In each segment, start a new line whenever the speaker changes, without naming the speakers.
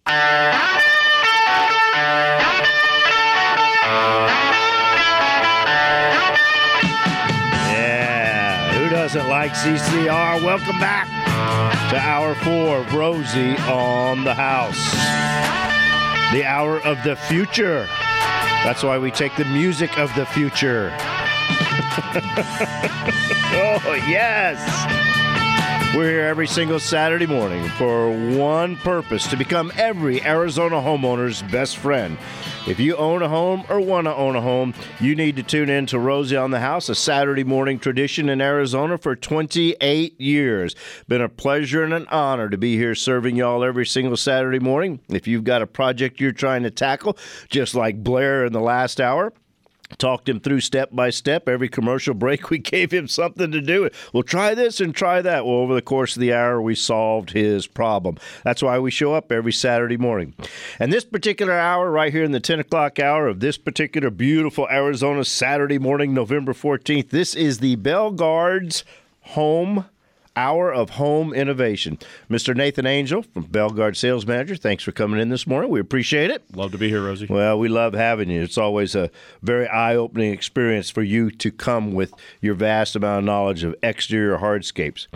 Yeah, who doesn't like CCR? Welcome back to Hour 4 of Rosie on the House. The hour of the future. That's why we take the music of the future. Oh, yes. We're here every single Saturday morning for one purpose, to become every Arizona homeowner's best friend. If you own a home or want to own a home, you need to tune in to Rosie on the House, a Saturday morning tradition in Arizona for 28 years. Been a pleasure and an honor to be here serving y'all every single Saturday morning. If you've got a project you're trying to tackle, just like Blair in the last hour, talked him through step by step. Every commercial break, we gave him something to do. Well, try this and try that. Well, over the course of the hour, we solved his problem. That's why we show up every Saturday morning. And this particular hour, right here in the 10 o'clock hour of this particular beautiful Arizona Saturday morning, November 14th, this is the Bellegarde's Home Hour of Home Innovation. Mr. Nathan Angel from Bellegarde Sales Manager, thanks for coming in this morning. We appreciate it.
Love to be here, Rosie.
Well, we love having you. It's always a very eye-opening experience for you to come with your vast amount of knowledge of exterior hardscapes.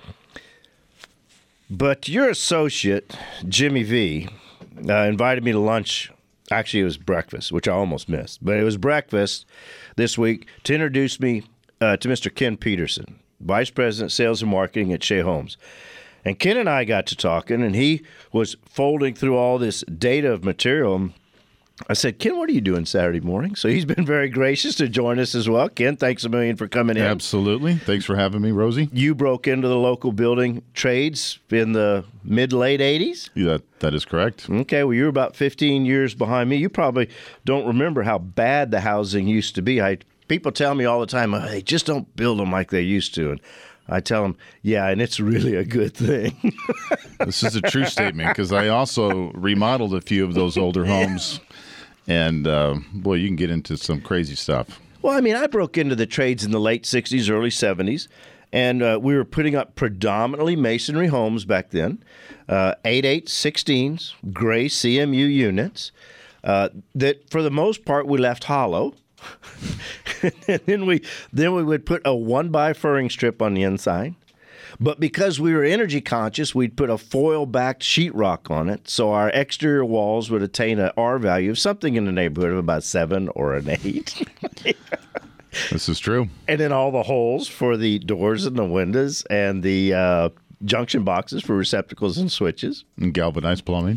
But your associate, Jimmy V, invited me to lunch. Actually, it was breakfast, which I almost missed. But it was breakfast this week to introduce me to Mr. Ken Peterson, Vice President, Sales and Marketing at Shea Homes. And Ken and I got to talking, and he was folding through all this data of material. I said, Ken, what are you doing Saturday morning? So he's been very gracious to join us as well. Ken, thanks a million for coming in.
Absolutely. Thanks for having me, Rosie.
You broke into the local building trades in the mid-late 80s?
Yeah, that is correct.
Okay, well, you're about 15 years behind me. You probably don't remember how bad the housing used to be. People tell me all the time, oh, they just don't build them like they used to. And I tell them, yeah, and it's really a good thing.
This is a true statement, because I also remodeled a few of those older homes. And, boy, you can get into some crazy stuff.
Well, I mean, I broke into the trades in the late 60s, early 70s. And we were putting up predominantly masonry homes back then, 8/8-16s, gray CMU units, that for the most part we left hollow. And then we would put a 1x furring strip on the inside. But because we were energy conscious, we'd put a foil-backed sheetrock on it, so our exterior walls would attain an R value of something in the neighborhood of about 7 or an 8.
This is true.
And then all the holes for the doors and the windows and the junction boxes for receptacles and switches.
And galvanized plumbing.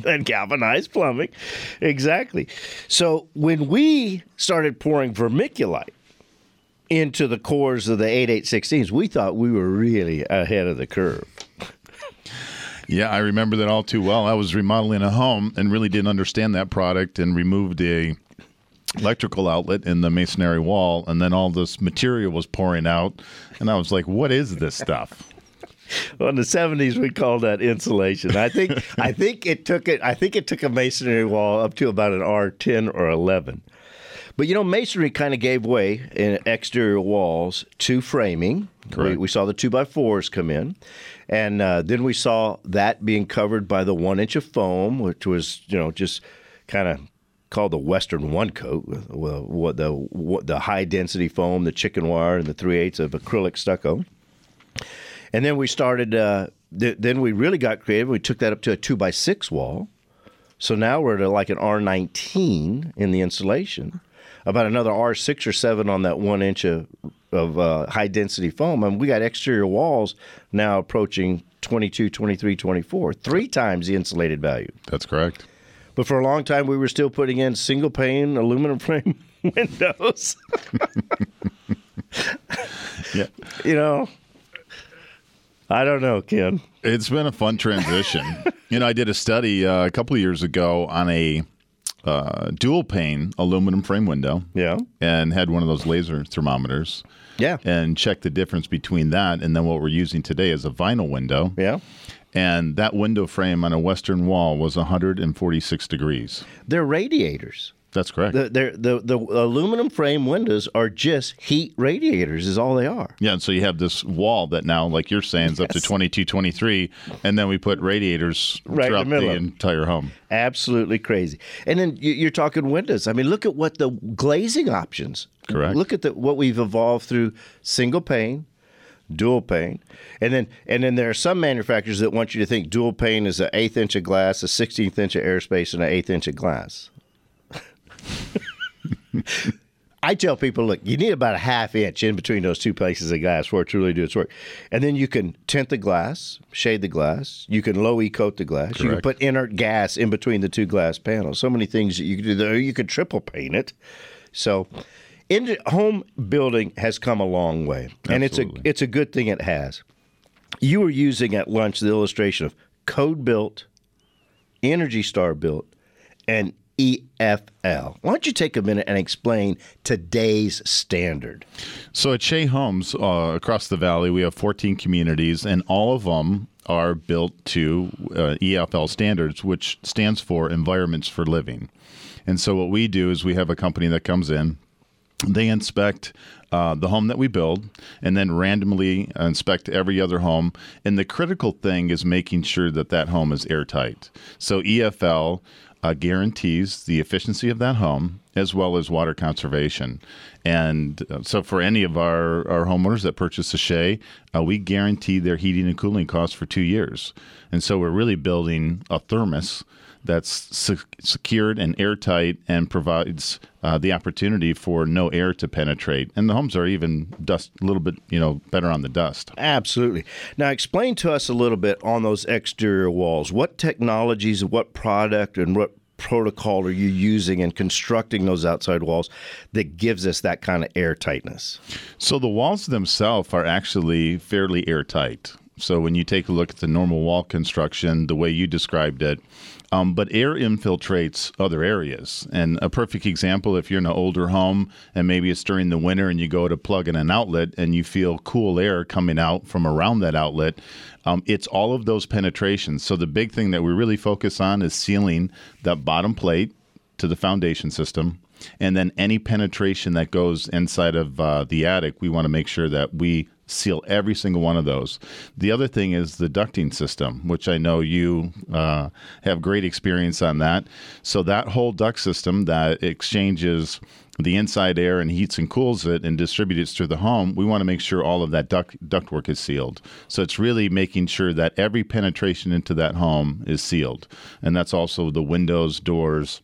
Exactly. So when we started pouring vermiculite into the cores of the 8/8-16s, we thought we were really ahead of the curve.
Yeah, I remember that all too well. I was remodeling a home and really didn't understand that product, and removed a electrical outlet in the masonry wall, and then all this material was pouring out, and I was like, what is this stuff?
Well, in the 70s, we called that insulation. I think it took a masonry wall up to about an R10 or 11. But, you know, masonry kind of gave way in exterior walls to framing.
Correct.
We saw the 2x4s come in. And then we saw that being covered by the 1 inch of foam, which was, you know, just kind of called the Western One Coat, the high-density foam, the chicken wire, and the 3/8 of acrylic stucco. And then we started, then we really got creative. We took that up to a 2x6 wall. So now we're at like an R19 in the insulation, about another R6 or 7 on that 1 inch of high-density foam. And we got exterior walls now approaching 22, 23, 24, 3 times the insulated value.
That's correct.
But for a long time, we were still putting in single-pane aluminum frame windows.
Yeah.
You know, I don't know, Ken.
It's been a fun transition. You know, I did a study a couple of years ago on a dual pane aluminum frame window.
Yeah.
And had one of those laser thermometers.
Yeah.
And checked the difference between that and then what we're using today is a vinyl window.
Yeah.
And that window frame on a western wall was 146 degrees.
They're radiators.
That's correct.
The aluminum frame windows are just heat radiators is all they are.
Yeah, and so you have this wall that now, like you're saying, is up to 22, 23, and then we put radiators throughout the entire home.
Absolutely crazy. And then you're talking windows. I mean, look at what the glazing options.
Correct.
Look at what we've evolved through single pane, dual pane, and then there are some manufacturers that want you to think dual pane is an 1/8 inch of glass, a 16th inch of airspace, and an 1/8 inch of glass. I tell people, look, you need about a 1/2 inch in between those two places of glass for it to really do its work. And then you can tint the glass, shade the glass. You can low E-coat the glass. Correct. You can put inert gas in between the two glass panels. So many things that you can do there. You can triple paint it. So home building has come a long way. Absolutely. And it's a good thing it has. You were using at lunch the illustration of Code Built, Energy Star Built, and EFL. Why don't you take a minute and explain today's standard?
So at Shea Homes across the valley, we have 14 communities, and all of them are built to EFL standards, which stands for Environments for Living. And so what we do is we have a company that comes in. They inspect the home that we build and then randomly inspect every other home. And the critical thing is making sure that that home is airtight. So EFL guarantees the efficiency of that home as well as water conservation. And so for any of our homeowners that purchase a Shea, we guarantee their heating and cooling costs for 2 years. And so we're really building a thermos that's secured and airtight and provides the opportunity for no air to penetrate. And the homes are even a little bit, better on the dust.
Absolutely. Now, explain to us a little bit on those exterior walls. What technologies, what product, and what protocol are you using in constructing those outside walls that gives us that kind of air tightness?
So the walls themselves are actually fairly airtight. So when you take a look at the normal wall construction, the way you described it, but air infiltrates other areas. And a perfect example, if you're in an older home and maybe it's during the winter and you go to plug in an outlet and you feel cool air coming out from around that outlet, it's all of those penetrations. So the big thing that we really focus on is sealing that bottom plate to the foundation system. And then any penetration that goes inside of the attic, we want to make sure that we seal every single one of those. The other thing is the ducting system, which I know you have great experience on that. So that whole duct system that exchanges the inside air and heats and cools it and distributes it through the home, we want to make sure all of that ductwork is sealed. So it's really making sure that every penetration into that home is sealed. And that's also the windows, doors.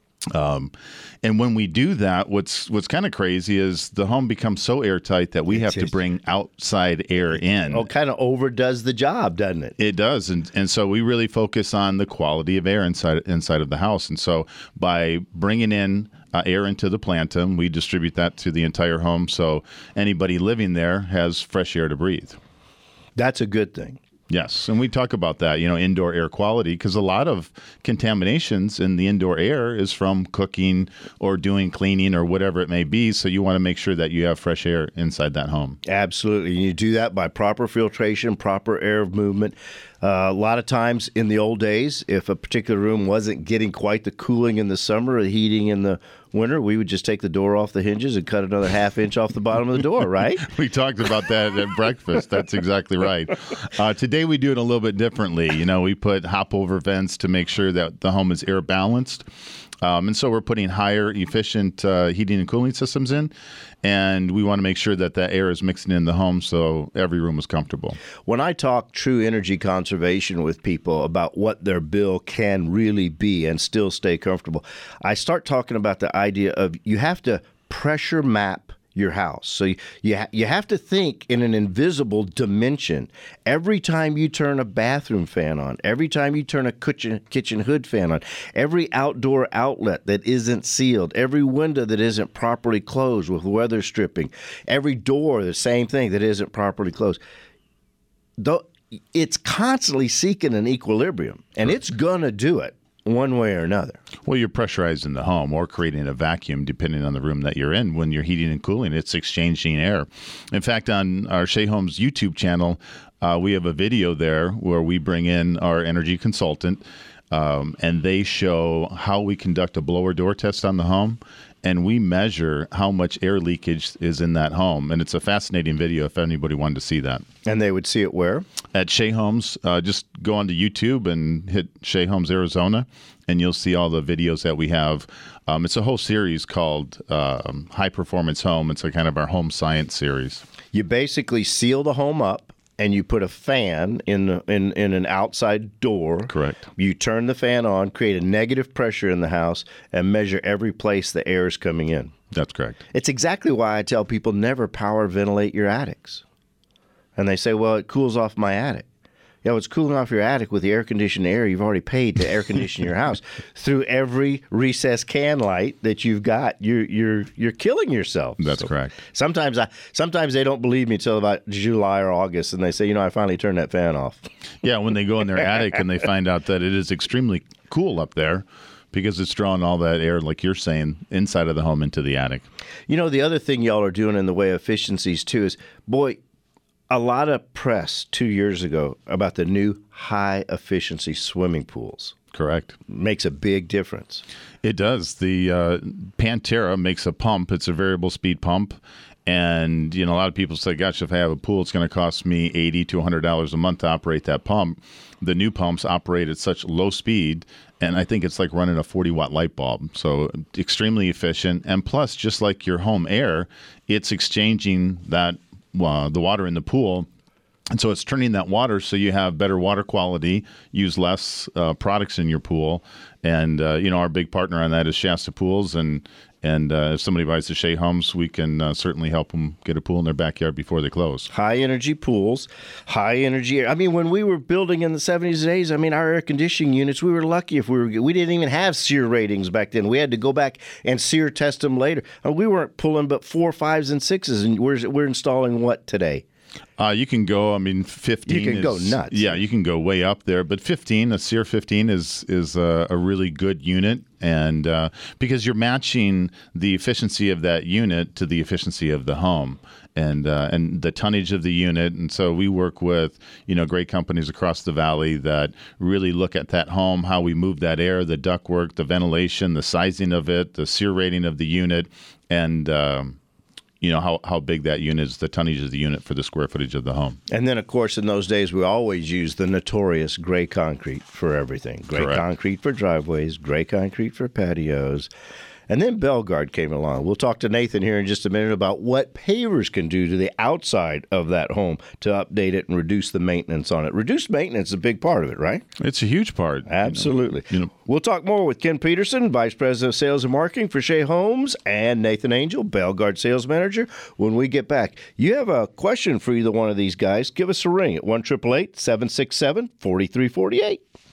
And when we do that, what's kind of crazy is the home becomes so airtight that we have to bring outside air in.
Oh, kind of overdoes the job, doesn't it?
It does. And so we really focus on the quality of air inside of the house. And so by bringing in air into the plantum, we distribute that to the entire home. So anybody living there has fresh air to breathe.
That's a good thing.
Yes, and we talk about that, indoor air quality, because a lot of contaminations in the indoor air is from cooking or doing cleaning or whatever it may be. So you want to make sure that you have fresh air inside that home.
Absolutely. You do that by proper filtration, proper air movement. A lot of times in the old days, if a particular room wasn't getting quite the cooling in the summer or the heating in the winter, we would just take the door off the hinges and cut another 1/2 inch off the bottom of the door, right?
We talked about that at breakfast. That's exactly right. Today we do it a little bit differently. We put hop over vents to make sure that the home is air balanced. And so we're putting higher efficient heating and cooling systems in, and we want to make sure that that air is mixing in the home so every room is comfortable.
When I talk true energy conservation with people about what their bill can really be and still stay comfortable, I start talking about the idea of you have to pressure map your house. So you have to think in an invisible dimension. Every time you turn a bathroom fan on, every time you turn a kitchen hood fan on, every outdoor outlet that isn't sealed, every window that isn't properly closed with weather stripping, every door, the same thing, that isn't properly closed. It's constantly seeking an equilibrium, and it's going to do it one way or another.
Well, you're pressurizing the home or creating a vacuum depending on the room that you're in. When you're heating and cooling, it's exchanging air. In fact, on our Shea Homes YouTube channel, we have a video there where we bring in our energy consultant and they show how we conduct a blower door test on the home, and we measure how much air leakage is in that home. And it's a fascinating video if anybody wanted to see that.
And they would see it where?
At Shea Homes. Just go onto YouTube and hit Shea Homes Arizona, and you'll see all the videos that we have. It's a whole series called High Performance Home. It's a kind of our home science series.
You basically seal the home up, and you put a fan in an outside door.
Correct.
You turn the fan on, create a negative pressure in the house, and measure every place the air is coming in.
That's correct.
It's exactly why I tell people never power ventilate your attics. And they say, well, it cools off my attic. Yeah, well, it's cooling off your attic with the air-conditioned air you've already paid to air condition your house. Through every recessed can light that you've got, you're killing yourself.
That's correct.
Sometimes they don't believe me until about July or August, and they say, I finally turned that fan off.
Yeah, when they go in their attic and they find out that it is extremely cool up there because it's drawing all that air, like you're saying, inside of the home into the attic.
The other thing y'all are doing in the way of efficiencies, too, is, boy, a lot of press 2 years ago about the new high-efficiency swimming pools.
Correct.
Makes a big difference.
It does. The Pantera makes a pump. It's a variable speed pump. And, a lot of people say, gosh, if I have a pool, it's going to cost me $80 to $100 a month to operate that pump. The new pumps operate at such low speed, and I think it's like running a 40-watt light bulb. So extremely efficient. And plus, just like your home air, it's exchanging that the water in the pool. And so it's turning that water so you have better water quality, use less products in your pool. And, our big partner on that is Shasta Pools. And if somebody buys the Shea Homes, we can certainly help them get a pool in their backyard before they close.
High-energy pools, high-energy air. I mean, when we were building in the 70s and 80s, our air conditioning units, we were lucky if we didn't even have SEER ratings back then. We had to go back and SEER test them later. We weren't pulling but 4, 5s, and 6s, and we're installing what today?
You can go, 15
You can go nuts.
Yeah, you can go way up there. But 15, a SEER 15 is a really good unit. And because you're matching the efficiency of that unit to the efficiency of the home and the tonnage of the unit. And so we work with, great companies across the valley that really look at that home, how we move that air, the ductwork, the ventilation, the sizing of it, the SEER rating of the unit, and how big that unit is, the tonnage of the unit for the square footage of the home.
And then, of course, in those days, we always used the notorious gray concrete for everything. Gray
Correct.
Concrete for driveways, gray concrete for patios. And then Belgard came along. We'll talk to Nathan here in just a minute about what pavers can do to the outside of that home to update it and reduce the maintenance on it. Reduced maintenance is a big part of it, right?
It's a huge part.
Absolutely. We'll talk more with Ken Peterson, Vice President of Sales and Marketing for Shea Homes, and Nathan Angel, Belgard Sales Manager, when we get back. You have a question for either one of these guys, give us a ring at 1-888-767-4348.